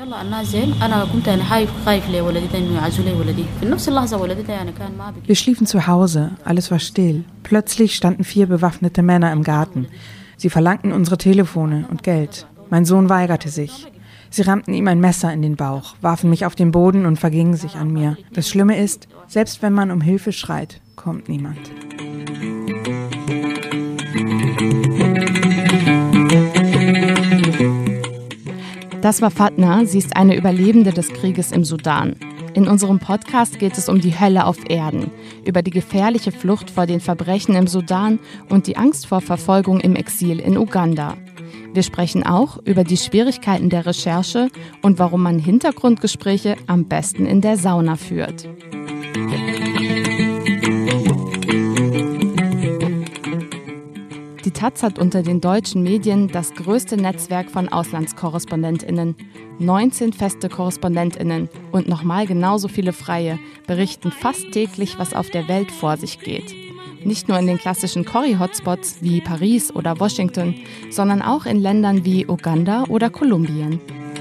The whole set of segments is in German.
Wir schliefen zu Hause, alles war still. Plötzlich standen 4 bewaffnete Männer im Garten. Sie verlangten unsere Telefone und Geld. Mein Sohn weigerte sich. Sie rammten ihm ein Messer in den Bauch, warfen mich auf den Boden und vergingen sich an mir. Das Schlimme ist, selbst wenn man um Hilfe schreit, kommt niemand. Das war Fatna, sie ist eine Überlebende des Krieges im Sudan. In unserem Podcast geht es um die Hölle auf Erden, über die gefährliche Flucht vor den Verbrechen im Sudan und die Angst vor Verfolgung im Exil in Uganda. Wir sprechen auch über die Schwierigkeiten der Recherche und warum man Hintergrundgespräche am besten in der Sauna führt. Die Taz hat unter den deutschen Medien das größte Netzwerk von AuslandskorrespondentInnen. 19 feste KorrespondentInnen und nochmal genauso viele freie berichten fast täglich, was auf der Welt vor sich geht. Nicht nur in den klassischen Corrie-Hotspots wie Paris oder Washington, sondern auch in Ländern wie Uganda oder Kolumbien.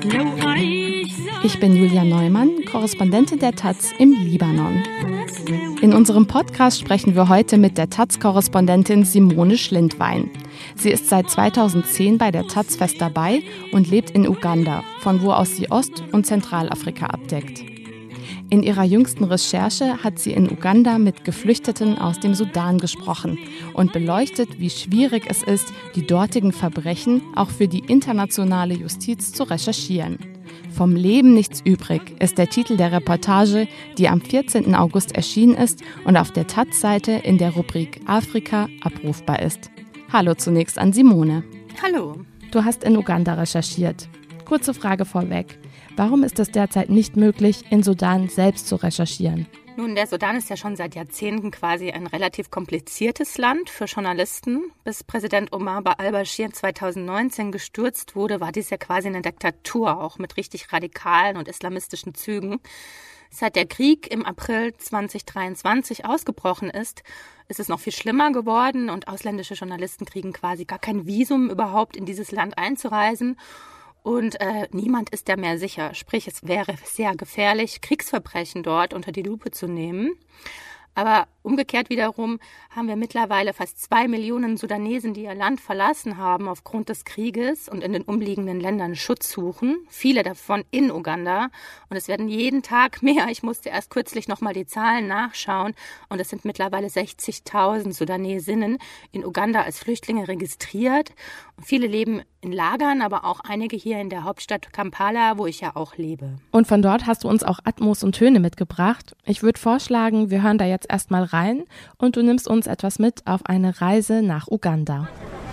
Ich bin Julia Neumann, Korrespondentin der Taz im Libanon. In unserem Podcast sprechen wir heute mit der Taz-Korrespondentin Simone Schlindwein. Sie ist seit 2010 bei der Taz fest dabei und lebt in Uganda, von wo aus sie Ost- und Zentralafrika abdeckt. In ihrer jüngsten Recherche hat sie in Uganda mit Geflüchteten aus dem Sudan gesprochen und beleuchtet, wie schwierig es ist, die dortigen Verbrechen auch für die internationale Justiz zu recherchieren. Vom Leben nichts übrig ist der Titel der Reportage, die am 14. August erschienen ist und auf der Taz-Seite in der Rubrik Afrika abrufbar ist. Hallo zunächst an Simone. Hallo. Du hast in Uganda recherchiert. Kurze Frage vorweg. Warum ist es derzeit nicht möglich, in Sudan selbst zu recherchieren? Nun, der Sudan ist ja schon seit Jahrzehnten quasi ein relativ kompliziertes Land für Journalisten. Bis Präsident Omar al-Bashir 2019 gestürzt wurde, war dies ja quasi eine Diktatur, auch mit richtig radikalen und islamistischen Zügen. Seit der Krieg im April 2023 ausgebrochen ist es noch viel schlimmer geworden und ausländische Journalisten kriegen quasi gar kein Visum überhaupt in dieses Land einzureisen. Und niemand ist da mehr sicher. Sprich, es wäre sehr gefährlich, Kriegsverbrechen dort unter die Lupe zu nehmen. Aber umgekehrt wiederum haben wir mittlerweile fast 2 Millionen Sudanesen, die ihr Land verlassen haben aufgrund des Krieges und in den umliegenden Ländern Schutz suchen. Viele davon in Uganda. Und es werden jeden Tag mehr. Ich musste erst kürzlich nochmal die Zahlen nachschauen. Und es sind mittlerweile 60.000 Sudanesinnen in Uganda als Flüchtlinge registriert. Und viele leben in Lagern, aber auch einige hier in der Hauptstadt Kampala, wo ich ja auch lebe. Und von dort hast du uns auch Atmos und Töne mitgebracht. Ich würde vorschlagen, wir hören da jetzt erstmal rein und du nimmst uns etwas mit auf eine Reise nach Uganda.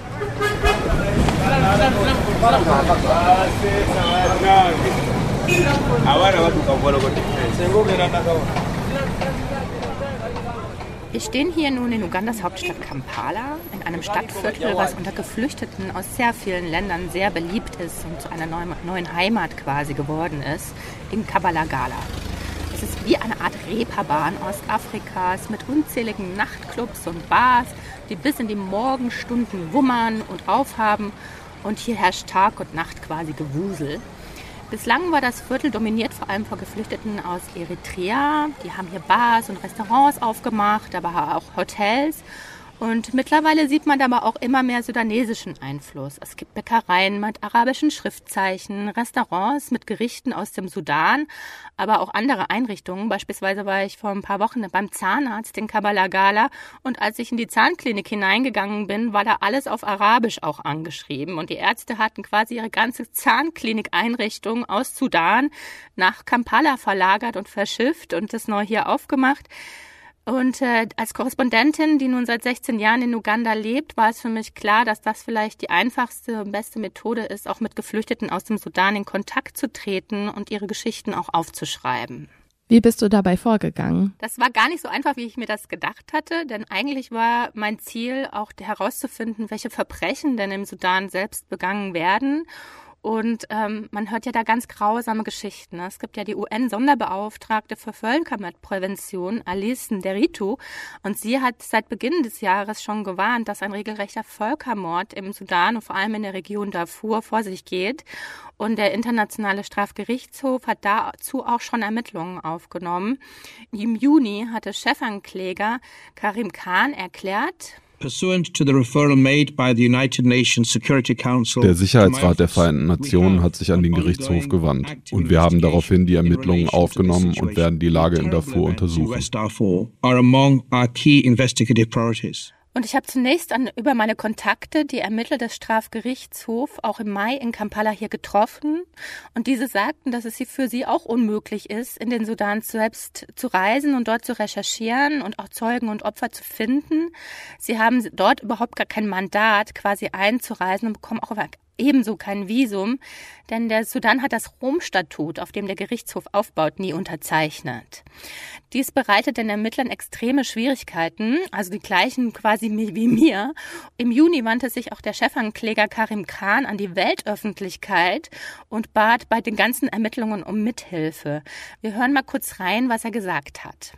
Wir stehen hier nun in Ugandas Hauptstadt Kampala, in einem Stadtviertel, was unter Geflüchteten aus sehr vielen Ländern sehr beliebt ist und zu einer neuen Heimat quasi geworden ist, in Kabalagala. Es ist wie eine Art Reeperbahn Ostafrikas mit unzähligen Nachtclubs und Bars, die bis in die Morgenstunden wummern und aufhaben. Und hier herrscht Tag und Nacht quasi Gewusel. Bislang war das Viertel dominiert vor allem von Geflüchteten aus Eritrea. Die haben hier Bars und Restaurants aufgemacht, aber auch Hotels. Und mittlerweile sieht man aber auch immer mehr sudanesischen Einfluss. Es gibt Bäckereien mit arabischen Schriftzeichen, Restaurants mit Gerichten aus dem Sudan, aber auch andere Einrichtungen. Beispielsweise war ich vor ein paar Wochen beim Zahnarzt in Kabalagala und als ich in die Zahnklinik hineingegangen bin, war da alles auf Arabisch auch angeschrieben. Und die Ärzte hatten quasi ihre ganze Zahnklinik-Einrichtung aus Sudan nach Kampala verlagert und verschifft und das neu hier aufgemacht. Und als Korrespondentin, die nun seit 16 Jahren in Uganda lebt, war es für mich klar, dass das vielleicht die einfachste und beste Methode ist, auch mit Geflüchteten aus dem Sudan in Kontakt zu treten und ihre Geschichten auch aufzuschreiben. Wie bist du dabei vorgegangen? Das war gar nicht so einfach, wie ich mir das gedacht hatte, denn eigentlich war mein Ziel auch herauszufinden, welche Verbrechen denn im Sudan selbst begangen werden Und man hört ja da ganz grausame Geschichten. Es gibt ja die UN-Sonderbeauftragte für Völkermordprävention, Alice Nderitu, und sie hat seit Beginn des Jahres schon gewarnt, dass ein regelrechter Völkermord im Sudan und vor allem in der Region Darfur vor sich geht. Und der Internationale Strafgerichtshof hat dazu auch schon Ermittlungen aufgenommen. Im Juni hatte Chefankläger Karim Khan erklärt, der Sicherheitsrat der Vereinten Nationen hat sich an den Gerichtshof gewandt und wir haben daraufhin die Ermittlungen aufgenommen und werden die Lage in Darfur untersuchen. Und ich habe zunächst über meine Kontakte die Ermittler des Strafgerichtshofs auch im Mai in Kampala hier getroffen. Und diese sagten, dass es für sie auch unmöglich ist, in den Sudan selbst zu reisen und dort zu recherchieren und auch Zeugen und Opfer zu finden. Sie haben dort überhaupt gar kein Mandat, quasi einzureisen und bekommen auch ebenso kein Visum, denn der Sudan hat das Rom-Statut, auf dem der Gerichtshof aufbaut, nie unterzeichnet. Dies bereitet den Ermittlern extreme Schwierigkeiten, also die gleichen quasi wie mir. Im Juni wandte sich auch der Chefankläger Karim Khan an die Weltöffentlichkeit und bat bei den ganzen Ermittlungen um Mithilfe. Wir hören mal kurz rein, was er gesagt hat.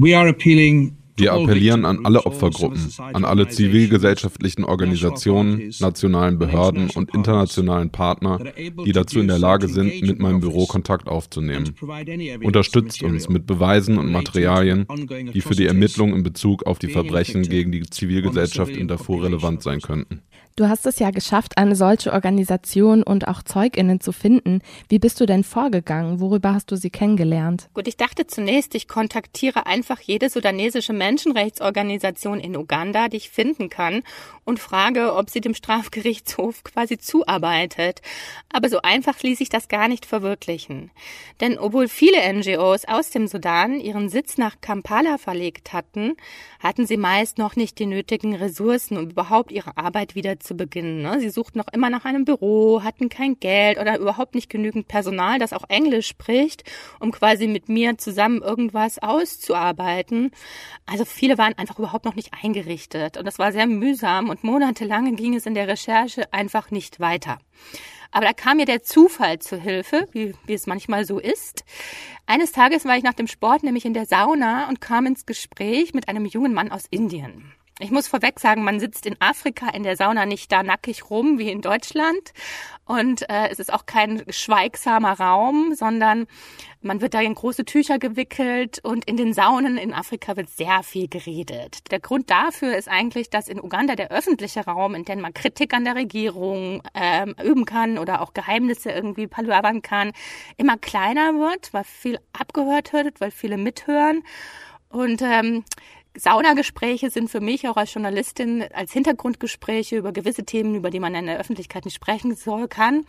Wir appellieren an alle Opfergruppen, an alle zivilgesellschaftlichen Organisationen, nationalen Behörden und internationalen Partner, die dazu in der Lage sind, mit meinem Büro Kontakt aufzunehmen. Unterstützt uns mit Beweisen und Materialien, die für die Ermittlung in Bezug auf die Verbrechen gegen die Zivilgesellschaft in Darfur relevant sein könnten. Du hast es ja geschafft, eine solche Organisation und auch ZeugInnen zu finden. Wie bist du denn vorgegangen? Worüber hast du sie kennengelernt? Gut, ich dachte zunächst, ich kontaktiere einfach jede sudanesische Menschenrechtsorganisation in Uganda, die ich finden kann, und frage, ob sie dem Strafgerichtshof quasi zuarbeitet. Aber so einfach ließ sich das gar nicht verwirklichen. Denn obwohl viele NGOs aus dem Sudan ihren Sitz nach Kampala verlegt hatten, hatten sie meist noch nicht die nötigen Ressourcen, um überhaupt ihre Arbeit wieder zu beginnen. Sie suchten noch immer nach einem Büro, hatten kein Geld oder überhaupt nicht genügend Personal, das auch Englisch spricht, um quasi mit mir zusammen irgendwas auszuarbeiten. Also viele waren einfach überhaupt noch nicht eingerichtet und das war sehr mühsam und monatelang ging es in der Recherche einfach nicht weiter. Aber da kam mir der Zufall zu Hilfe, wie es manchmal so ist. Eines Tages war ich nach dem Sport nämlich in der Sauna und kam ins Gespräch mit einem jungen Mann aus Indien. Ich muss vorweg sagen, man sitzt in Afrika in der Sauna nicht da nackig rum wie in Deutschland und es ist auch kein schweigsamer Raum, sondern man wird da in große Tücher gewickelt und in den Saunen in Afrika wird sehr viel geredet. Der Grund dafür ist eigentlich, dass in Uganda der öffentliche Raum, in dem man Kritik an der Regierung üben kann oder auch Geheimnisse irgendwie palavern kann, immer kleiner wird, weil viel abgehört wird, weil viele mithören und Saunagespräche sind für mich auch als Journalistin als Hintergrundgespräche über gewisse Themen, über die man in der Öffentlichkeit nicht sprechen kann,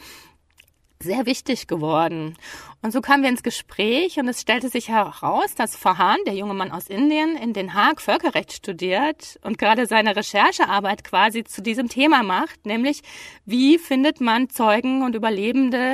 sehr wichtig geworden. Und so kamen wir ins Gespräch und es stellte sich heraus, dass Farhan, der junge Mann aus Indien, in Den Haag Völkerrecht studiert und gerade seine Recherchearbeit quasi zu diesem Thema macht, nämlich wie findet man Zeugen und Überlebende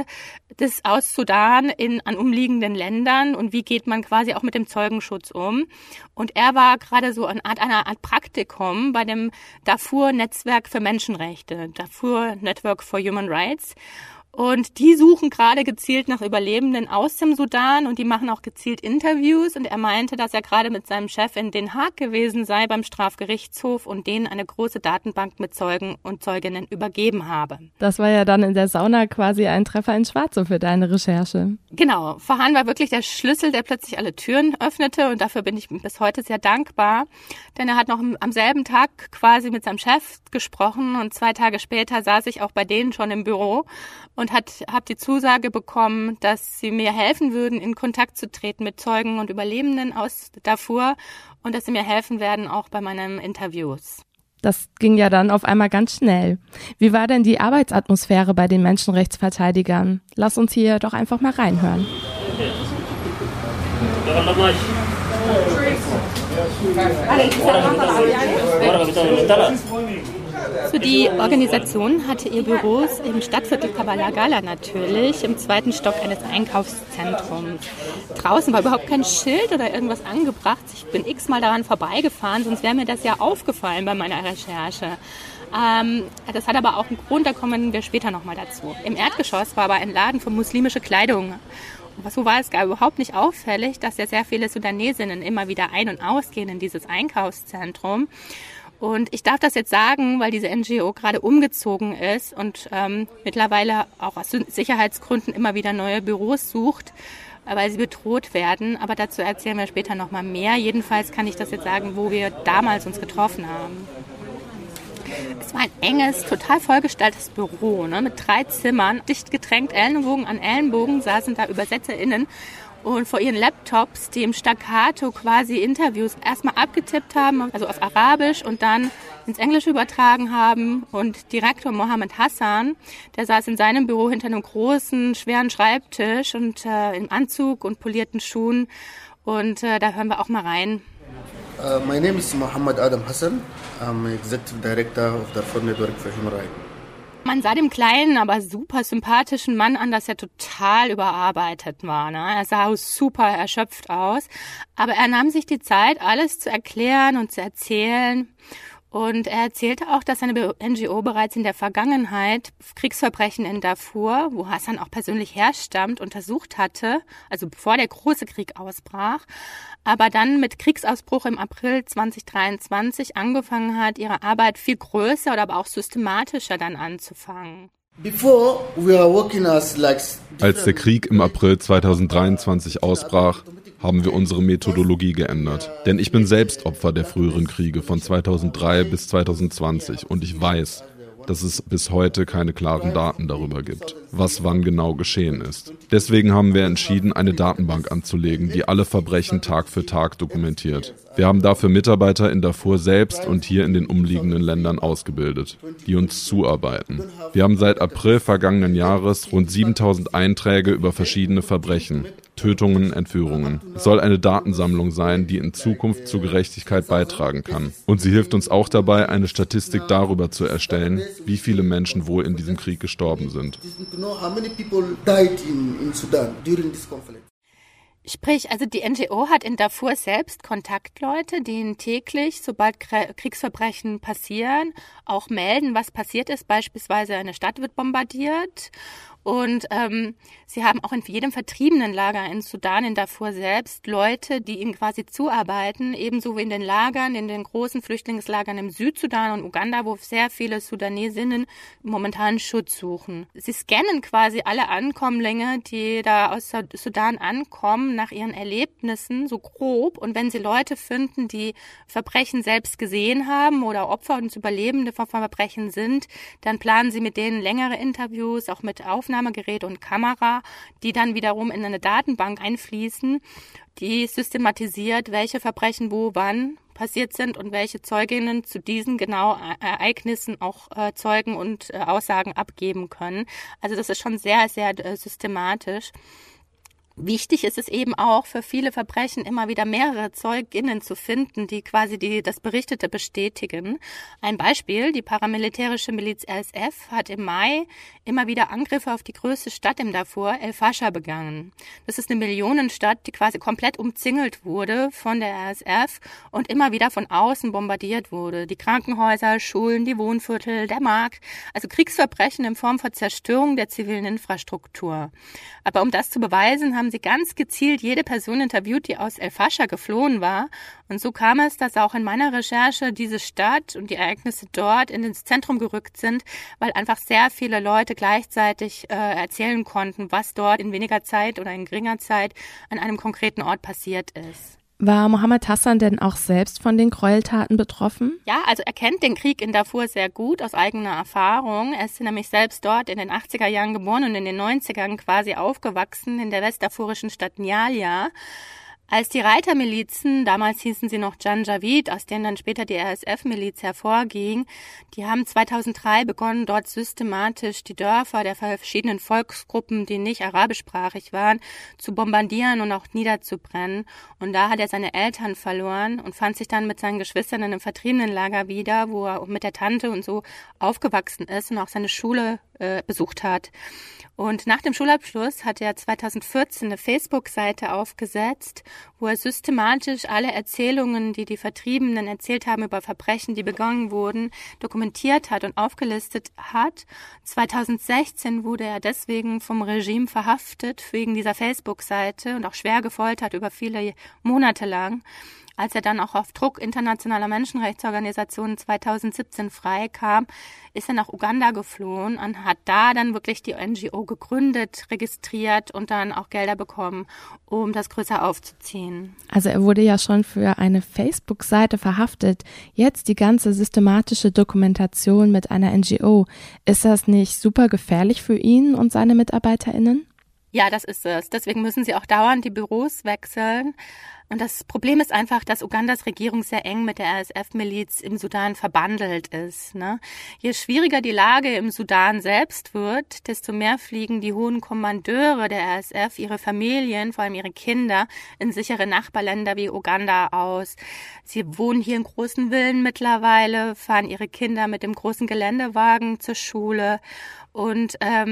aus Sudan an umliegenden Ländern und wie geht man quasi auch mit dem Zeugenschutz um. Und er war gerade so einer Art Praktikum bei dem Darfur Netzwerk für Menschenrechte, Darfur Network for Human Rights. Und die suchen gerade gezielt nach Überlebenden aus dem Sudan und die machen auch gezielt Interviews. Und er meinte, dass er gerade mit seinem Chef in Den Haag gewesen sei beim Strafgerichtshof und denen eine große Datenbank mit Zeugen und Zeuginnen übergeben habe. Das war ja dann in der Sauna quasi ein Treffer ins Schwarze für deine Recherche. Genau, Farhan war wirklich der Schlüssel, der plötzlich alle Türen öffnete und dafür bin ich bis heute sehr dankbar. Denn er hat noch am selben Tag quasi mit seinem Chef gesprochen und 2 Tage später saß ich auch bei denen schon im Büro und habe die Zusage bekommen, dass sie mir helfen würden, in Kontakt zu treten mit Zeugen und Überlebenden aus Darfur und dass sie mir helfen werden, auch bei meinen Interviews. Das ging ja dann auf einmal ganz schnell. Wie war denn die Arbeitsatmosphäre bei den Menschenrechtsverteidigern? Lass uns hier doch einfach mal reinhören. So, die Organisation hatte ihr Büros im Stadtviertel Kabalagala natürlich, im 2. Stock eines Einkaufszentrums. Draußen war überhaupt kein Schild oder irgendwas angebracht. Ich bin x-mal daran vorbeigefahren, sonst wäre mir das ja aufgefallen bei meiner Recherche. Das hat aber auch einen Grund, da kommen wir später nochmal dazu. Im Erdgeschoss war aber ein Laden für muslimische Kleidung. So war es gar überhaupt nicht auffällig, dass ja sehr viele Sudanesinnen immer wieder ein- und ausgehen in dieses Einkaufszentrum. Und ich darf das jetzt sagen, weil diese NGO gerade umgezogen ist und mittlerweile auch aus Sicherheitsgründen immer wieder neue Büros sucht, weil sie bedroht werden. Aber dazu erzählen wir später nochmal mehr. Jedenfalls kann ich das jetzt sagen, wo wir damals uns getroffen haben. Es war ein enges, total vollgestelltes Büro, ne, mit 3 Zimmern, dicht gedrängt, Ellenbogen an Ellenbogen, saßen da ÜbersetzerInnen und vor ihren Laptops, die im Staccato quasi Interviews erstmal abgetippt haben, also auf Arabisch und dann ins Englische übertragen haben. Und Direktor Mohammed Hassan, der saß in seinem Büro hinter einem großen, schweren Schreibtisch und im Anzug und polierten Schuhen. Und da hören wir auch mal rein. My name is Mohammed Adam Hassan. I'm Executive Director of Darfur Network for Human Rights. Man sah dem kleinen, aber super sympathischen Mann an, dass er total überarbeitet war. Ne? Er sah super erschöpft aus, aber er nahm sich die Zeit, alles zu erklären und zu erzählen. Und er erzählte auch, dass seine NGO bereits in der Vergangenheit Kriegsverbrechen in Darfur, wo Hassan auch persönlich herstammt, untersucht hatte, also bevor der große Krieg ausbrach, aber dann mit Kriegsausbruch im April 2023 angefangen hat, ihre Arbeit viel größer oder aber auch systematischer dann anzufangen. Als der Krieg im April 2023 ausbrach, haben wir unsere Methodologie geändert. Denn ich bin selbst Opfer der früheren Kriege von 2003 bis 2020 und ich weiß, dass es bis heute keine klaren Daten darüber gibt, was wann genau geschehen ist. Deswegen haben wir entschieden, eine Datenbank anzulegen, die alle Verbrechen Tag für Tag dokumentiert. Wir haben dafür Mitarbeiter in Darfur selbst und hier in den umliegenden Ländern ausgebildet, die uns zuarbeiten. Wir haben seit April vergangenen Jahres rund 7000 Einträge über verschiedene Verbrechen, Tötungen, Entführungen. Es soll eine Datensammlung sein, die in Zukunft zur Gerechtigkeit beitragen kann. Und sie hilft uns auch dabei, eine Statistik darüber zu erstellen, wie viele Menschen wohl in diesem Krieg gestorben sind. Sprich, also die NGO hat in Darfur selbst Kontaktleute, denen täglich, sobald Kriegsverbrechen passieren, auch melden, was passiert ist. Beispielsweise eine Stadt wird bombardiert. Und sie haben auch in jedem Vertriebenenlager in Sudan, in Darfur selbst, Leute, die ihnen quasi zuarbeiten, ebenso wie in den Lagern, in den großen Flüchtlingslagern im Südsudan und Uganda, wo sehr viele Sudanesinnen momentan Schutz suchen. Sie scannen quasi alle Ankommlinge, die da aus Sudan ankommen, nach ihren Erlebnissen, so grob. Und wenn sie Leute finden, die Verbrechen selbst gesehen haben oder Opfer und Überlebende von Verbrechen sind, dann planen sie mit denen längere Interviews, auch mit Aufnahmegerät und Kamera, die dann wiederum in eine Datenbank einfließen, die systematisiert, welche Verbrechen wo wann passiert sind und welche Zeuginnen zu diesen genau Ereignissen auch Zeugen und Aussagen abgeben können. Also das ist schon sehr, sehr systematisch. Wichtig ist es eben auch für viele Verbrechen immer wieder mehrere ZeugInnen zu finden, die quasi das Berichtete bestätigen. Ein Beispiel, die paramilitärische Miliz RSF hat im Mai immer wieder Angriffe auf die größte Stadt im Darfur, El Fasher, begangen. Das ist eine Millionenstadt, die quasi komplett umzingelt wurde von der RSF und immer wieder von außen bombardiert wurde. Die Krankenhäuser, Schulen, die Wohnviertel, der Markt, also Kriegsverbrechen in Form von Zerstörung der zivilen Infrastruktur. Aber um das zu beweisen, haben sie ganz gezielt jede Person interviewt, die aus El Fasher geflohen war. Und so kam es, dass auch in meiner Recherche diese Stadt und die Ereignisse dort ins Zentrum gerückt sind, weil einfach sehr viele Leute gleichzeitig erzählen konnten, was dort in weniger Zeit oder in geringer Zeit an einem konkreten Ort passiert ist. War Mohammed Hassan denn auch selbst von den Gräueltaten betroffen? Ja, also er kennt den Krieg in Darfur sehr gut aus eigener Erfahrung. Er ist nämlich selbst dort in den 80er Jahren geboren und in den 90ern quasi aufgewachsen in der westdarfurischen Stadt Nyala. Als die Reitermilizen, damals hießen sie noch Janjaweed, aus denen dann später die RSF-Miliz hervorging, die haben 2003 begonnen, dort systematisch die Dörfer der verschiedenen Volksgruppen, die nicht arabischsprachig waren, zu bombardieren und auch niederzubrennen. Und da hat er seine Eltern verloren und fand sich dann mit seinen Geschwistern in einem Vertriebenenlager wieder, wo er mit der Tante und so aufgewachsen ist und auch seine Schule besucht hat. Und nach dem Schulabschluss hat er 2014 eine Facebook-Seite aufgesetzt, wo er systematisch alle Erzählungen, die die Vertriebenen erzählt haben über Verbrechen, die begangen wurden, dokumentiert hat und aufgelistet hat. 2016 wurde er deswegen vom Regime verhaftet wegen dieser Facebook-Seite und auch schwer gefoltert über viele Monate lang. Als er dann auch auf Druck internationaler Menschenrechtsorganisationen 2017 freikam, ist er nach Uganda geflohen und hat da dann wirklich die NGO gegründet, registriert und dann auch Gelder bekommen, um das größer aufzuziehen. Also er wurde ja schon für eine Facebook-Seite verhaftet. Jetzt die ganze systematische Dokumentation mit einer NGO. Ist das nicht super gefährlich für ihn und seine MitarbeiterInnen? Ja, das ist es. Deswegen müssen sie auch dauernd die Büros wechseln. Und das Problem ist einfach, dass Ugandas Regierung sehr eng mit der RSF-Miliz im Sudan verbandelt ist. Ne? Je schwieriger die Lage im Sudan selbst wird, desto mehr fliegen die hohen Kommandeure der RSF, ihre Familien, vor allem ihre Kinder, in sichere Nachbarländer wie Uganda aus. Sie wohnen hier in großen Villen mittlerweile, fahren ihre Kinder mit dem großen Geländewagen zur Schule und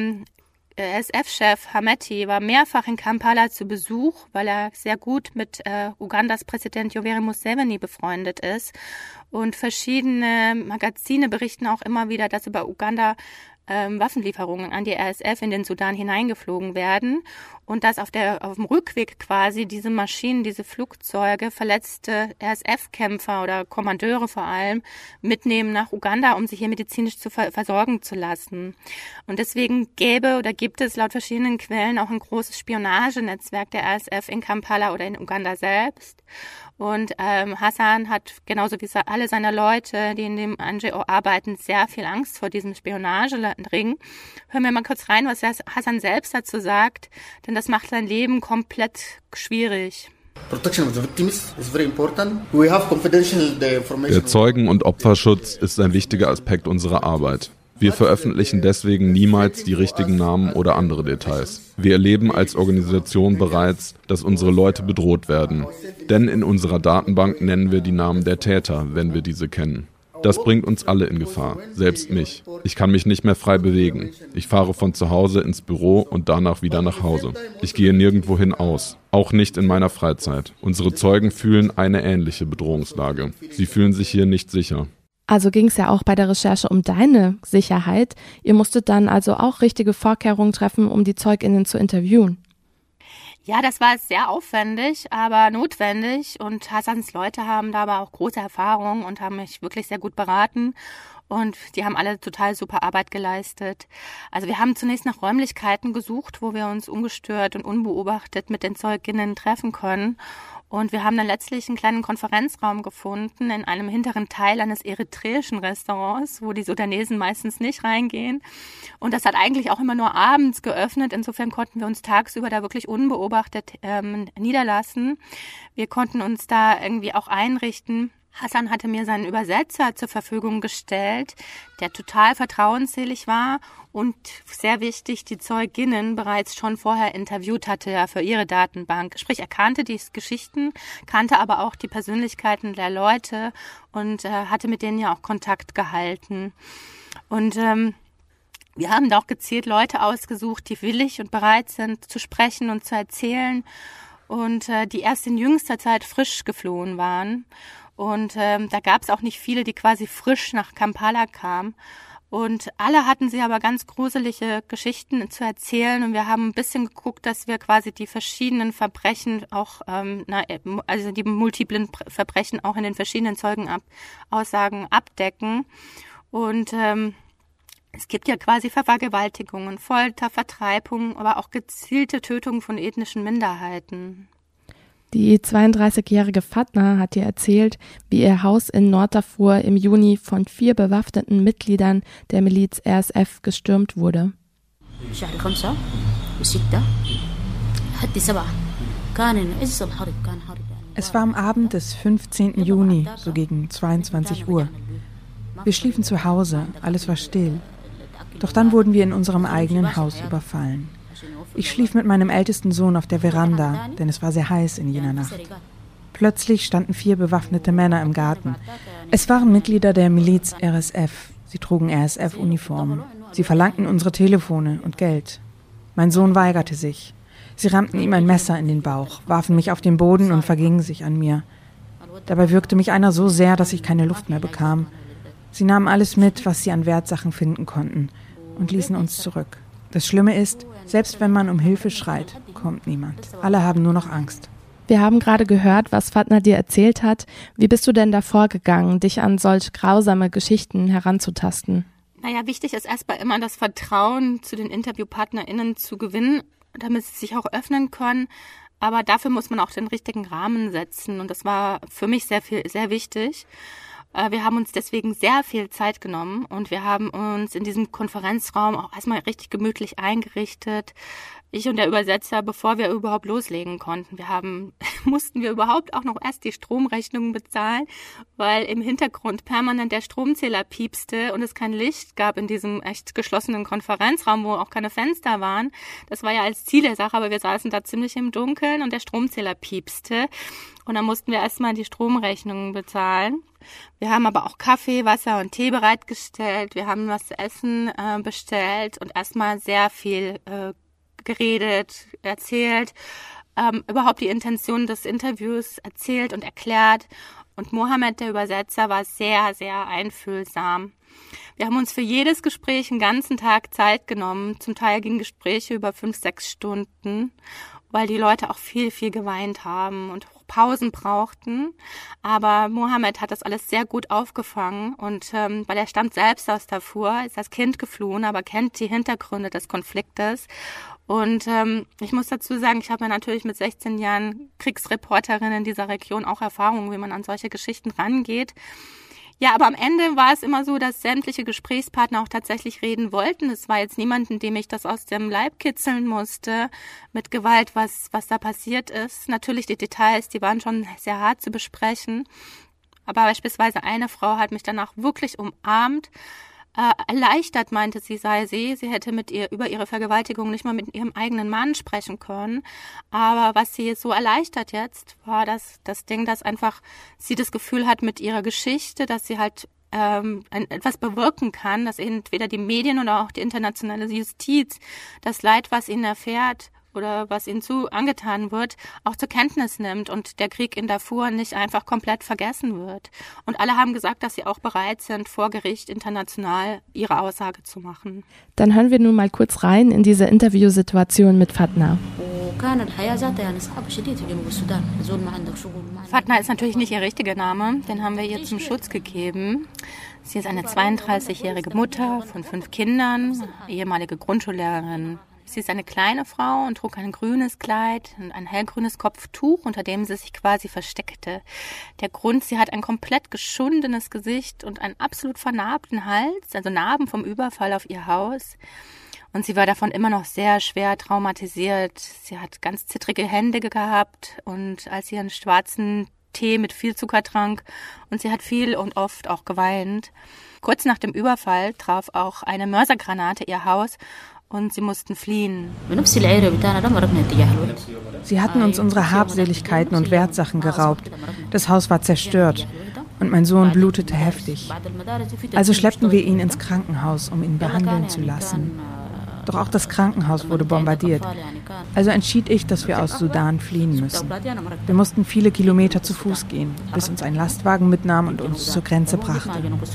RSF-Chef Hameti war mehrfach in Kampala zu Besuch, weil er sehr gut mit Ugandas Präsident Yoweri Museveni befreundet ist. Und verschiedene Magazine berichten auch immer wieder, dass über Uganda Waffenlieferungen an die RSF in den Sudan hineingeflogen werden und dass auf dem Rückweg quasi diese Maschinen, diese Flugzeuge verletzte RSF-Kämpfer oder Kommandeure vor allem mitnehmen nach Uganda, um sich hier medizinisch zu versorgen zu lassen. Und deswegen gibt es laut verschiedenen Quellen auch ein großes Spionagenetzwerk der RSF in Kampala oder in Uganda selbst. Und Hassan hat genauso wie alle seine Leute, die in dem NGO arbeiten, sehr viel Angst vor diesem Spionagering. Hören wir mal kurz rein, was Hassan selbst dazu sagt, denn das macht sein Leben komplett schwierig. Der Zeugen- und Opferschutz ist ein wichtiger Aspekt unserer Arbeit. Wir veröffentlichen deswegen niemals die richtigen Namen oder andere Details. Wir erleben als Organisation bereits, dass unsere Leute bedroht werden. Denn in unserer Datenbank nennen wir die Namen der Täter, wenn wir diese kennen. Das bringt uns alle in Gefahr, selbst mich. Ich kann mich nicht mehr frei bewegen. Ich fahre von zu Hause ins Büro und danach wieder nach Hause. Ich gehe nirgendwohin aus, auch nicht in meiner Freizeit. Unsere Zeugen fühlen eine ähnliche Bedrohungslage. Sie fühlen sich hier nicht sicher. Also ging es ja auch bei der Recherche um deine Sicherheit. Ihr musstet dann also auch richtige Vorkehrungen treffen, um die ZeugInnen zu interviewen. Ja, das war sehr aufwendig, aber notwendig. Und Hassans Leute haben da aber auch große Erfahrung und haben mich wirklich sehr gut beraten. Und die haben alle total super Arbeit geleistet. Also wir haben zunächst nach Räumlichkeiten gesucht, wo wir uns ungestört und unbeobachtet mit den ZeugInnen treffen können. Und wir haben dann letztlich einen kleinen Konferenzraum gefunden in einem hinteren Teil eines eritreischen Restaurants, wo die Sudanesen meistens nicht reingehen. Und das hat eigentlich auch immer nur abends geöffnet. Insofern konnten wir uns tagsüber da wirklich unbeobachtet niederlassen. Wir konnten uns da irgendwie auch einrichten. Hassan hatte mir seinen Übersetzer zur Verfügung gestellt, der total vertrauensselig war und sehr wichtig, die Zeuginnen bereits schon vorher interviewt hatte ja, für ihre Datenbank. Sprich, er kannte die Geschichten, kannte aber auch die Persönlichkeiten der Leute und hatte mit denen ja auch Kontakt gehalten. Und wir haben da auch gezielt Leute ausgesucht, die willig und bereit sind zu sprechen und zu erzählen und die erst in jüngster Zeit frisch geflohen waren. Und da gab es auch nicht viele, die quasi frisch nach Kampala kamen. Und alle hatten sie aber ganz gruselige Geschichten zu erzählen. Und wir haben ein bisschen geguckt, dass wir quasi die verschiedenen Verbrechen auch, also die multiplen Verbrechen auch in den verschiedenen Zeugenaussagen abdecken. Und es gibt ja quasi Vergewaltigungen, Folter, Vertreibung, aber auch gezielte Tötungen von ethnischen Minderheiten. Die 32-jährige Fatna hat dir erzählt, wie ihr Haus in Norddarfur im Juni von 4 bewaffneten Mitgliedern der Miliz RSF gestürmt wurde. Es war am Abend des 15. Juni, so gegen 22 Uhr. Wir schliefen zu Hause, alles war still. Doch dann wurden wir in unserem eigenen Haus überfallen. Ich schlief mit meinem ältesten Sohn auf der Veranda, denn es war sehr heiß in jener Nacht. Plötzlich standen 4 bewaffnete Männer im Garten. Es waren Mitglieder der Miliz RSF. Sie trugen RSF-Uniformen. Sie verlangten unsere Telefone und Geld. Mein Sohn weigerte sich. Sie rammten ihm ein Messer in den Bauch, warfen mich auf den Boden und vergingen sich an mir. Dabei würgte mich einer so sehr, dass ich keine Luft mehr bekam. Sie nahmen alles mit, was sie an Wertsachen finden konnten, und ließen uns zurück. Das Schlimme ist, selbst wenn man um Hilfe schreit, kommt niemand. Alle haben nur noch Angst. Wir haben gerade gehört, was Fatna dir erzählt hat. Wie bist du denn da vorgegangen, dich an solch grausame Geschichten heranzutasten? Naja, wichtig ist erstmal immer das Vertrauen zu den InterviewpartnerInnen zu gewinnen, damit sie sich auch öffnen können. Aber dafür muss man auch den richtigen Rahmen setzen. Und das war für mich sehr wichtig. Wir haben uns deswegen sehr viel Zeit genommen und wir haben uns in diesem Konferenzraum auch erstmal richtig gemütlich eingerichtet. Ich und der Übersetzer, bevor wir überhaupt loslegen konnten. Mussten wir überhaupt auch noch erst die Stromrechnungen bezahlen, weil im Hintergrund permanent der Stromzähler piepste und es kein Licht gab in diesem echt geschlossenen Konferenzraum, wo auch keine Fenster waren. Das war ja als Ziel der Sache, aber wir saßen da ziemlich im Dunkeln und der Stromzähler piepste. Und dann mussten wir erstmal die Stromrechnungen bezahlen. Wir haben aber auch Kaffee, Wasser und Tee bereitgestellt. Wir haben was zu essen bestellt und erstmal sehr viel geredet, erzählt, überhaupt die Intention des Interviews erzählt und erklärt. Und Mohammed, der Übersetzer, war sehr, sehr einfühlsam. Wir haben uns für jedes Gespräch einen ganzen Tag Zeit genommen. Zum Teil gingen Gespräche über 5-6 Stunden, weil die Leute auch viel, viel geweint haben und Pausen brauchten. Aber Mohammed hat das alles sehr gut aufgefangen und weil er stammt selbst aus Darfur, ist als Kind geflohen, aber kennt die Hintergründe des Konfliktes. Und ich muss dazu sagen, ich habe ja natürlich mit 16 Jahren Kriegsreporterin in dieser Region auch Erfahrung, wie man an solche Geschichten rangeht. Ja, aber am Ende war es immer so, dass sämtliche Gesprächspartner auch tatsächlich reden wollten. Es war jetzt niemanden, dem ich das aus dem Leib kitzeln musste mit Gewalt, was da passiert ist. Natürlich die Details, die waren schon sehr hart zu besprechen. Aber beispielsweise eine Frau hat mich danach wirklich umarmt. Erleichtert meinte sie, sie hätte über ihre Vergewaltigung nicht mal mit ihrem eigenen Mann sprechen können. Aber was sie so erleichtert jetzt, war das Ding, dass einfach sie das Gefühl hat mit ihrer Geschichte, dass sie halt etwas bewirken kann, dass entweder die Medien oder auch die internationale Justiz das Leid, was ihnen erfährt oder was ihnen angetan wird, auch zur Kenntnis nimmt und der Krieg in Darfur nicht einfach komplett vergessen wird. Und alle haben gesagt, dass sie auch bereit sind, vor Gericht international ihre Aussage zu machen. Dann hören wir nun mal kurz rein in diese Interviewsituation mit Fatna. Fatna ist natürlich nicht ihr richtiger Name, den haben wir ihr zum Schutz gegeben. Sie ist eine 32-jährige Mutter von 5 Kindern, ehemalige Grundschullehrerin. Sie ist eine kleine Frau und trug ein grünes Kleid und ein hellgrünes Kopftuch, unter dem sie sich quasi versteckte. Der Grund, sie hat ein komplett geschundenes Gesicht und einen absolut vernarbten Hals, also Narben vom Überfall auf ihr Haus. Und sie war davon immer noch sehr schwer traumatisiert. Sie hat ganz zittrige Hände gehabt und als sie einen schwarzen Tee mit viel Zucker trank und sie hat viel und oft auch geweint. Kurz nach dem Überfall traf auch eine Mörsergranate ihr Haus und sie mussten fliehen. Sie hatten uns unsere Habseligkeiten und Wertsachen geraubt. Das Haus war zerstört und mein Sohn blutete heftig. Also schleppten wir ihn ins Krankenhaus, um ihn behandeln zu lassen. Doch auch das Krankenhaus wurde bombardiert. Also entschied ich, dass wir aus Sudan fliehen müssen. Wir mussten viele Kilometer zu Fuß gehen, bis uns ein Lastwagen mitnahm und uns zur Grenze brachte.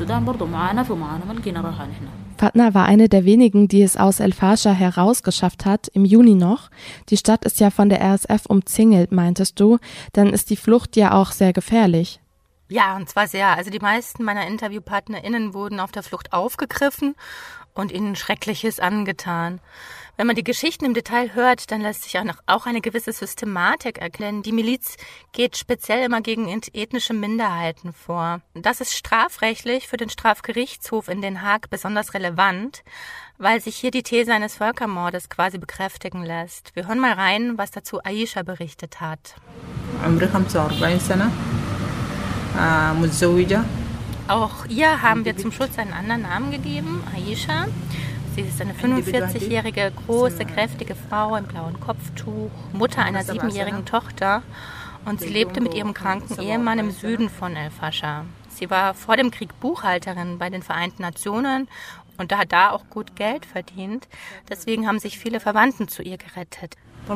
Fatna war eine der wenigen, die es aus El Fasher herausgeschafft hat, im Juni noch. Die Stadt ist ja von der RSF umzingelt, meintest du. Dann ist die Flucht ja auch sehr gefährlich. Ja, und zwar sehr. Also die meisten meiner InterviewpartnerInnen wurden auf der Flucht aufgegriffen und ihnen Schreckliches angetan. Wenn man die Geschichten im Detail hört, dann lässt sich auch eine gewisse Systematik erklären. Die Miliz geht speziell immer gegen ethnische Minderheiten vor. Das ist strafrechtlich für den Strafgerichtshof in Den Haag besonders relevant, weil sich hier die These eines Völkermordes quasi bekräftigen lässt. Wir hören mal rein, was dazu Aisha berichtet hat. Auch ihr haben wir zum Schutz einen anderen Namen gegeben, Aisha. Sie ist eine 45-jährige, große, kräftige Frau im blauen Kopftuch, Mutter einer 7-jährigen Tochter und sie lebte mit ihrem kranken Ehemann im Süden von El Fasher. Sie war vor dem Krieg Buchhalterin bei den Vereinten Nationen und hat da auch gut Geld verdient. Deswegen haben sich viele Verwandten zu ihr gerettet.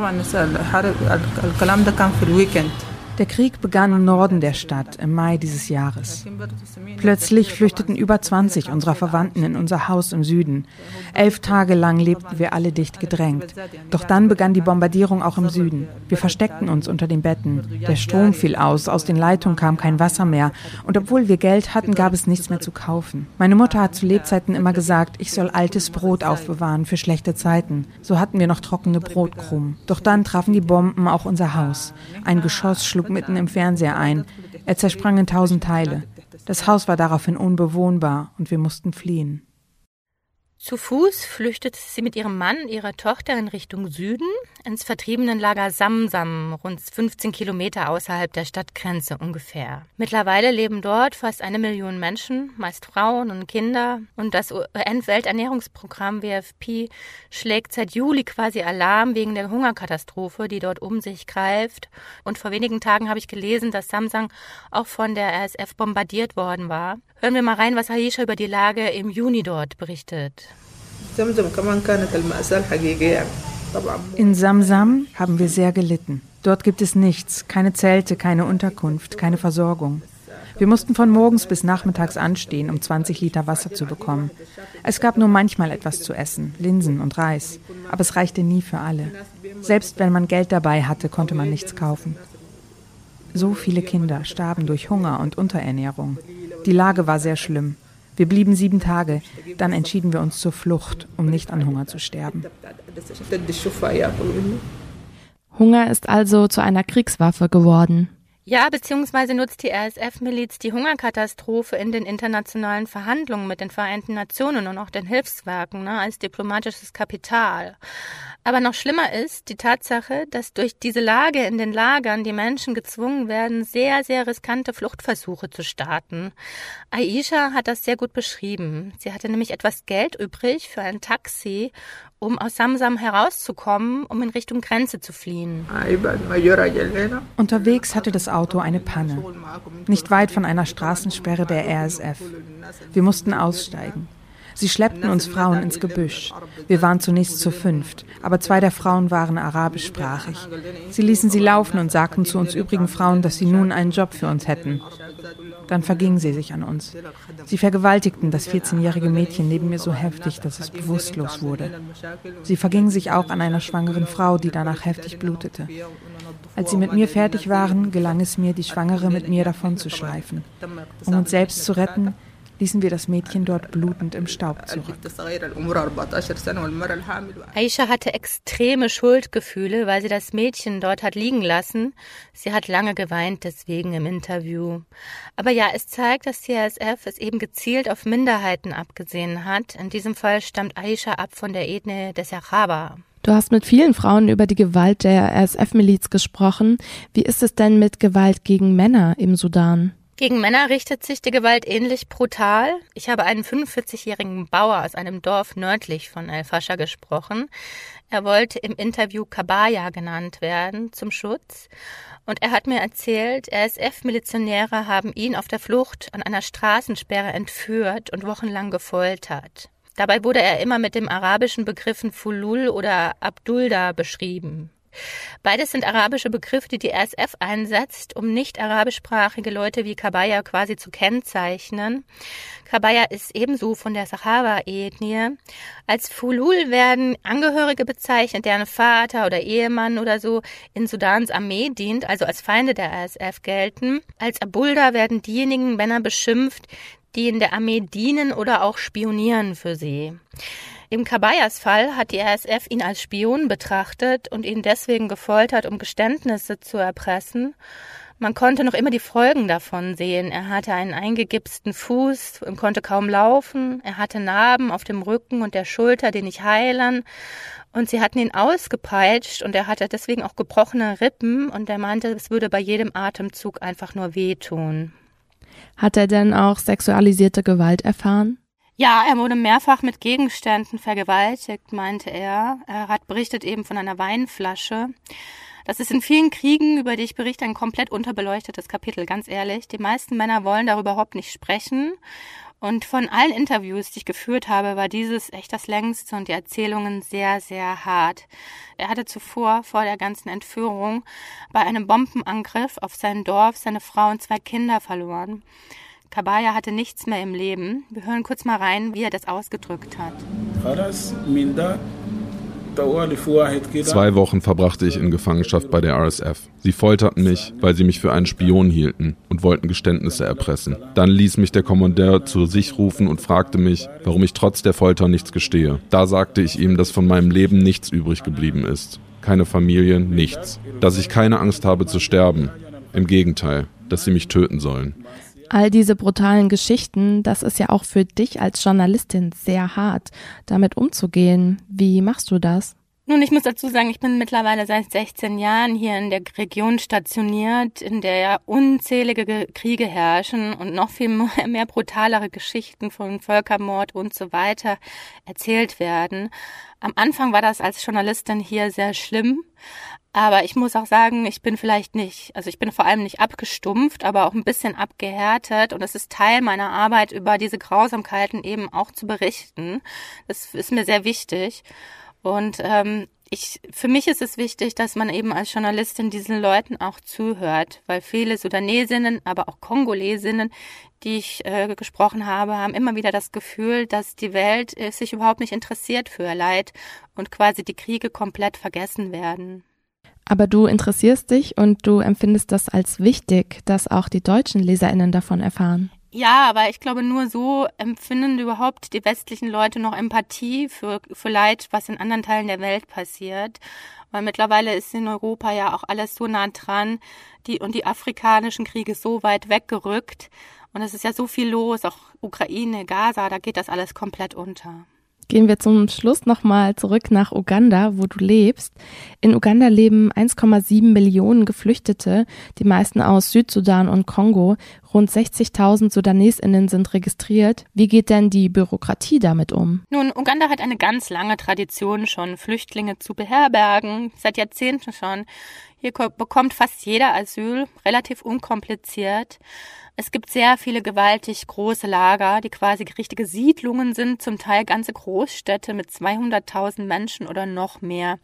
Der Krieg begann im Norden der Stadt im Mai dieses Jahres. Plötzlich flüchteten über 20 unserer Verwandten in unser Haus im Süden. 11 Tage lang lebten wir alle dicht gedrängt. Doch dann begann die Bombardierung auch im Süden. Wir versteckten uns unter den Betten. Der Strom fiel aus den Leitungen kam kein Wasser mehr. Und obwohl wir Geld hatten, gab es nichts mehr zu kaufen. Meine Mutter hat zu Lebzeiten immer gesagt, ich soll altes Brot aufbewahren für schlechte Zeiten. So hatten wir noch trockene Brotkrumen. Doch dann trafen die Bomben auch unser Haus. Ein Geschoss schlug mitten im Fernseher ein. Er zersprang in 1000 Teile. Das Haus war daraufhin unbewohnbar und wir mussten fliehen. Zu Fuß flüchtete sie mit ihrem Mann, ihrer Tochter in Richtung Süden, ins Vertriebenenlager Samsam, rund 15 Kilometer außerhalb der Stadtgrenze ungefähr. Mittlerweile leben dort fast 1 Million Menschen, meist Frauen und Kinder. Und das UN-Welternährungsprogramm WFP schlägt seit Juli quasi Alarm wegen der Hungerkatastrophe, die dort um sich greift. Und vor wenigen Tagen habe ich gelesen, dass Samsam auch von der RSF bombardiert worden war. Hören wir mal rein, was Aisha über die Lage im Juni dort berichtet. In Samsam haben wir sehr gelitten. Dort gibt es nichts, keine Zelte, keine Unterkunft, keine Versorgung. Wir mussten von morgens bis nachmittags anstehen, um 20 Liter Wasser zu bekommen. Es gab nur manchmal etwas zu essen, Linsen und Reis, aber es reichte nie für alle. Selbst wenn man Geld dabei hatte, konnte man nichts kaufen. So viele Kinder starben durch Hunger und Unterernährung. Die Lage war sehr schlimm. Wir blieben 7 Tage, dann entschieden wir uns zur Flucht, um nicht an Hunger zu sterben. Hunger ist also zu einer Kriegswaffe geworden. Ja, beziehungsweise nutzt die RSF-Miliz die Hungerkatastrophe in den internationalen Verhandlungen mit den Vereinten Nationen und auch den Hilfswerken als diplomatisches Kapital. Aber noch schlimmer ist die Tatsache, dass durch diese Lage in den Lagern die Menschen gezwungen werden, sehr, sehr riskante Fluchtversuche zu starten. Aisha hat das sehr gut beschrieben. Sie hatte nämlich etwas Geld übrig für ein Taxi, um aus Samsam herauszukommen, um in Richtung Grenze zu fliehen. Unterwegs hatte das Auto eine Panne. Nicht weit von einer Straßensperre der RSF. Wir mussten aussteigen. Sie schleppten uns Frauen ins Gebüsch. Wir waren zunächst zu 5, aber 2 der Frauen waren arabischsprachig. Sie ließen sie laufen und sagten zu uns übrigen Frauen, dass sie nun einen Job für uns hätten. Dann vergingen sie sich an uns. Sie vergewaltigten das 14-jährige Mädchen neben mir so heftig, dass es bewusstlos wurde. Sie vergingen sich auch an einer schwangeren Frau, die danach heftig blutete. Als sie mit mir fertig waren, gelang es mir, die Schwangere mit mir davon zu schleifen. Um uns selbst zu retten, ließen wir das Mädchen dort blutend im Staub zurück. Aisha hatte extreme Schuldgefühle, weil sie das Mädchen dort hat liegen lassen. Sie hat lange geweint deswegen im Interview. Aber ja, es zeigt, dass die RSF es eben gezielt auf Minderheiten abgesehen hat. In diesem Fall stammt Aisha ab von der Ethnie des Araber. Du hast mit vielen Frauen über die Gewalt der RSF-Miliz gesprochen. Wie ist es denn mit Gewalt gegen Männer im Sudan? Gegen Männer richtet sich die Gewalt ähnlich brutal. Ich habe einen 45-jährigen Bauer aus einem Dorf nördlich von El-Fascher gesprochen. Er wollte im Interview Kabaya genannt werden, zum Schutz. Und er hat mir erzählt, RSF-Milizionäre haben ihn auf der Flucht an einer Straßensperre entführt und wochenlang gefoltert. Dabei wurde er immer mit dem arabischen Begriffen Fulul oder Abdulda beschrieben. Beides sind arabische Begriffe, die die RSF einsetzt, um nicht arabischsprachige Leute wie Kabaya quasi zu kennzeichnen. Kabaya ist ebenso von der Sahaba-Ethnie. Als Fulul werden Angehörige bezeichnet, deren Vater oder Ehemann oder so in Sudans Armee dient, also als Feinde der RSF gelten. Als Abulda werden diejenigen Männer beschimpft, die in der Armee dienen oder auch spionieren für sie. Im Kabayas Fall hat die RSF ihn als Spion betrachtet und ihn deswegen gefoltert, um Geständnisse zu erpressen. Man konnte noch immer die Folgen davon sehen. Er hatte einen eingegipsten Fuß und konnte kaum laufen. Er hatte Narben auf dem Rücken und der Schulter, die nicht heilen. Und sie hatten ihn ausgepeitscht und er hatte deswegen auch gebrochene Rippen. Und er meinte, es würde bei jedem Atemzug einfach nur wehtun. Hat er denn auch sexualisierte Gewalt erfahren? Ja, er wurde mehrfach mit Gegenständen vergewaltigt, meinte er. Er hat berichtet eben von einer Weinflasche. Das ist in vielen Kriegen, über die ich berichte, ein komplett unterbeleuchtetes Kapitel, ganz ehrlich. Die meisten Männer wollen darüber überhaupt nicht sprechen. Und von allen Interviews, die ich geführt habe, war dieses echt das längste und die Erzählungen sehr, sehr hart. Er hatte zuvor, vor der ganzen Entführung, bei einem Bombenangriff auf sein Dorf seine Frau und 2 Kinder verloren. Kabaya hatte nichts mehr im Leben. Wir hören kurz mal rein, wie er das ausgedrückt hat. 2 Wochen verbrachte ich in Gefangenschaft bei der RSF. Sie folterten mich, weil sie mich für einen Spion hielten und wollten Geständnisse erpressen. Dann ließ mich der Kommandeur zu sich rufen und fragte mich, warum ich trotz der Folter nichts gestehe. Da sagte ich ihm, dass von meinem Leben nichts übrig geblieben ist. Keine Familie, nichts. Dass ich keine Angst habe zu sterben. Im Gegenteil, dass sie mich töten sollen. All diese brutalen Geschichten, das ist ja auch für dich als Journalistin sehr hart, damit umzugehen. Wie machst du das? Nun, ich muss dazu sagen, ich bin mittlerweile seit 16 Jahren hier in der Region stationiert, in der ja unzählige Kriege herrschen und noch viel mehr brutalere Geschichten von Völkermord und so weiter erzählt werden. Am Anfang war das als Journalistin hier sehr schlimm. Aber ich muss auch sagen, ich bin vor allem nicht abgestumpft, aber auch ein bisschen abgehärtet. Und es ist Teil meiner Arbeit, über diese Grausamkeiten eben auch zu berichten. Das ist mir sehr wichtig. Und für mich ist es wichtig, dass man eben als Journalistin diesen Leuten auch zuhört, weil viele Sudanesinnen, aber auch Kongolesinnen, die ich gesprochen habe, haben immer wieder das Gefühl, dass die Welt sich überhaupt nicht interessiert für ihr Leid und quasi die Kriege komplett vergessen werden. Aber du interessierst dich und du empfindest das als wichtig, dass auch die deutschen LeserInnen davon erfahren. Ja, aber ich glaube, nur so empfinden überhaupt die westlichen Leute noch Empathie für Leid, was in anderen Teilen der Welt passiert. Weil mittlerweile ist in Europa ja auch alles so nah dran und die afrikanischen Kriege so weit weggerückt. Und es ist ja so viel los, auch Ukraine, Gaza, da geht das alles komplett unter. Gehen wir zum Schluss nochmal zurück nach Uganda, wo du lebst. In Uganda leben 1,7 Millionen Geflüchtete, die meisten aus Südsudan und Kongo. Rund 60.000 SudanesInnen sind registriert. Wie geht denn die Bürokratie damit um? Nun, Uganda hat eine ganz lange Tradition schon, Flüchtlinge zu beherbergen, seit Jahrzehnten schon. Hier bekommt fast jeder Asyl, relativ unkompliziert. Es gibt sehr viele gewaltig große Lager, die quasi richtige Siedlungen sind, zum Teil ganze Großstädte mit 200.000 Menschen oder noch mehr.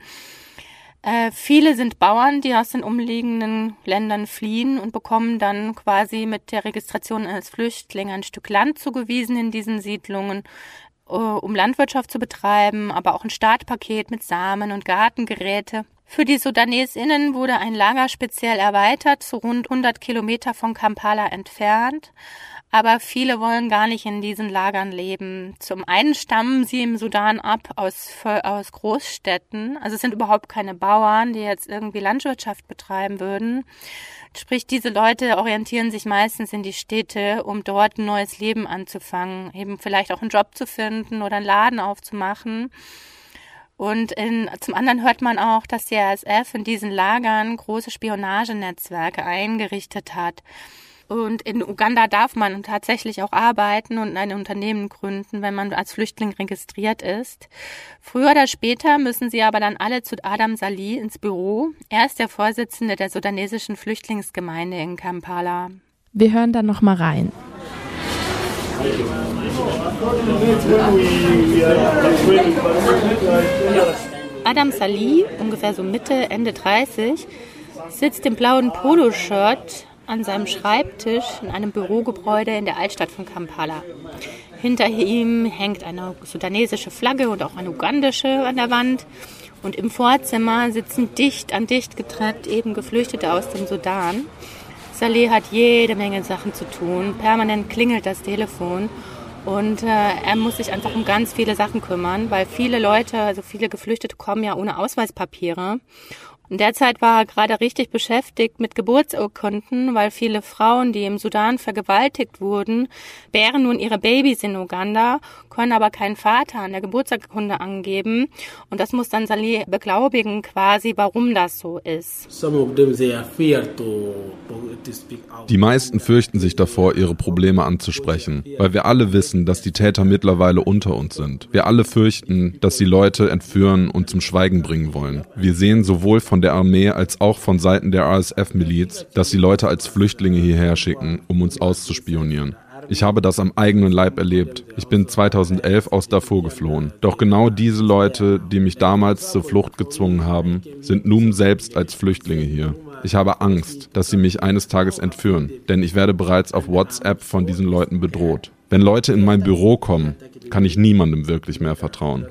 Viele sind Bauern, die aus den umliegenden Ländern fliehen und bekommen dann quasi mit der Registration als Flüchtling ein Stück Land zugewiesen in diesen Siedlungen, um Landwirtschaft zu betreiben, aber auch ein Startpaket mit Samen und Gartengeräte. Für die SudanesInnen wurde ein Lager speziell erweitert, so rund 100 Kilometer von Kampala entfernt. Aber viele wollen gar nicht in diesen Lagern leben. Zum einen stammen sie im Sudan ab aus Großstädten. Also es sind überhaupt keine Bauern, die jetzt irgendwie Landwirtschaft betreiben würden. Sprich, diese Leute orientieren sich meistens in die Städte, um dort ein neues Leben anzufangen. Eben vielleicht auch einen Job zu finden oder einen Laden aufzumachen. Und zum anderen hört man auch, dass die RSF in diesen Lagern große Spionagenetzwerke eingerichtet hat. Und in Uganda darf man tatsächlich auch arbeiten und ein Unternehmen gründen, wenn man als Flüchtling registriert ist. Früher oder später müssen sie aber dann alle zu Adam Salih ins Büro. Er ist der Vorsitzende der sudanesischen Flüchtlingsgemeinde in Kampala. Wir hören dann noch mal rein. Adam Salih, ungefähr so Mitte, Ende 30, sitzt im blauen Poloshirt an seinem Schreibtisch in einem Bürogebäude in der Altstadt von Kampala. Hinter ihm hängt eine sudanesische Flagge und auch eine ugandische an der Wand. Und im Vorzimmer sitzen dicht an dicht getrennt eben Geflüchtete aus dem Sudan. Salih hat jede Menge Sachen zu tun. Permanent klingelt das Telefon. Und er muss sich einfach um ganz viele Sachen kümmern, weil viele Leute, also viele Geflüchtete kommen ja ohne Ausweispapiere. Und derzeit war er gerade richtig beschäftigt mit Geburtsurkunden, weil viele Frauen, die im Sudan vergewaltigt wurden, bären nun ihre Babys in Uganda, können aber keinen Vater an der Geburtsurkunde angeben. Und das muss dann Salih beglaubigen quasi, warum das so ist. Die meisten fürchten sich davor, ihre Probleme anzusprechen, weil wir alle wissen, dass die Täter mittlerweile unter uns sind. Wir alle fürchten, dass sie Leute entführen und zum Schweigen bringen wollen. Wir sehen sowohl von der Armee als auch von Seiten der RSF-Miliz, dass sie Leute als Flüchtlinge hierher schicken, um uns auszuspionieren. Ich habe das am eigenen Leib erlebt. Ich bin 2011 aus Darfur geflohen. Doch genau diese Leute, die mich damals zur Flucht gezwungen haben, sind nun selbst als Flüchtlinge hier. Ich habe Angst, dass sie mich eines Tages entführen, denn ich werde bereits auf WhatsApp von diesen Leuten bedroht. Wenn Leute in mein Büro kommen, kann ich niemandem wirklich mehr vertrauen.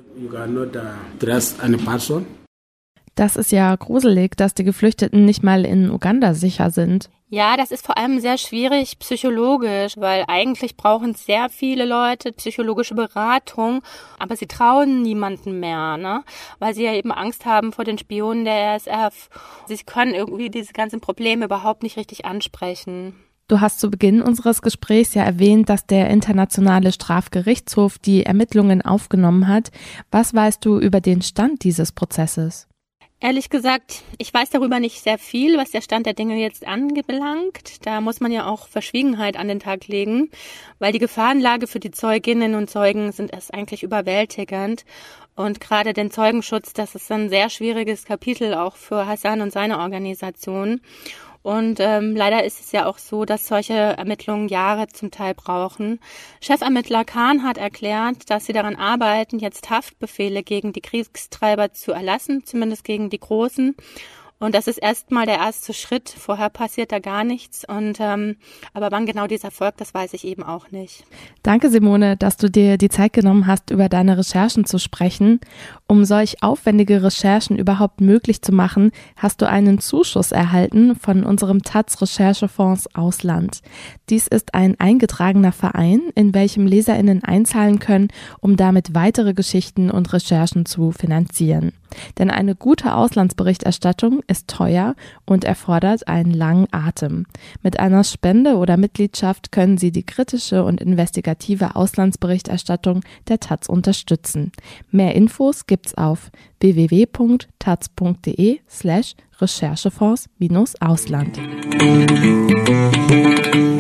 Das ist ja gruselig, dass die Geflüchteten nicht mal in Uganda sicher sind. Ja, das ist vor allem sehr schwierig psychologisch, weil eigentlich brauchen sehr viele Leute psychologische Beratung, aber sie trauen niemanden mehr, ne? Weil sie ja eben Angst haben vor den Spionen der RSF. Sie können irgendwie diese ganzen Probleme überhaupt nicht richtig ansprechen. Du hast zu Beginn unseres Gesprächs ja erwähnt, dass der Internationale Strafgerichtshof die Ermittlungen aufgenommen hat. Was weißt du über den Stand dieses Prozesses? Ehrlich gesagt, ich weiß darüber nicht sehr viel, was der Stand der Dinge jetzt anbelangt. Da muss man ja auch Verschwiegenheit an den Tag legen, weil die Gefahrenlage für die Zeuginnen und Zeugen ist eigentlich überwältigend. Und gerade den Zeugenschutz, das ist ein sehr schwieriges Kapitel auch für Hassan und seine Organisation. Und leider ist es ja auch so, dass solche Ermittlungen Jahre zum Teil brauchen. Chefermittler Khan hat erklärt, dass sie daran arbeiten, jetzt Haftbefehle gegen die Kriegstreiber zu erlassen, zumindest gegen die Großen. Und das ist erstmal der erste Schritt. Vorher passiert da gar nichts. Und aber wann genau dieser folgt, das weiß ich eben auch nicht. Danke, Simone, dass du dir die Zeit genommen hast, über deine Recherchen zu sprechen. Um solch aufwendige Recherchen überhaupt möglich zu machen, hast du einen Zuschuss erhalten von unserem taz-Recherchefonds Ausland. Dies ist ein eingetragener Verein, in welchem LeserInnen einzahlen können, um damit weitere Geschichten und Recherchen zu finanzieren. Denn eine gute Auslandsberichterstattung ist teuer und erfordert einen langen Atem. Mit einer Spende oder Mitgliedschaft können Sie die kritische und investigative Auslandsberichterstattung der taz unterstützen. Mehr Infos gibt's auf www.taz.de/Recherchefonds-Ausland.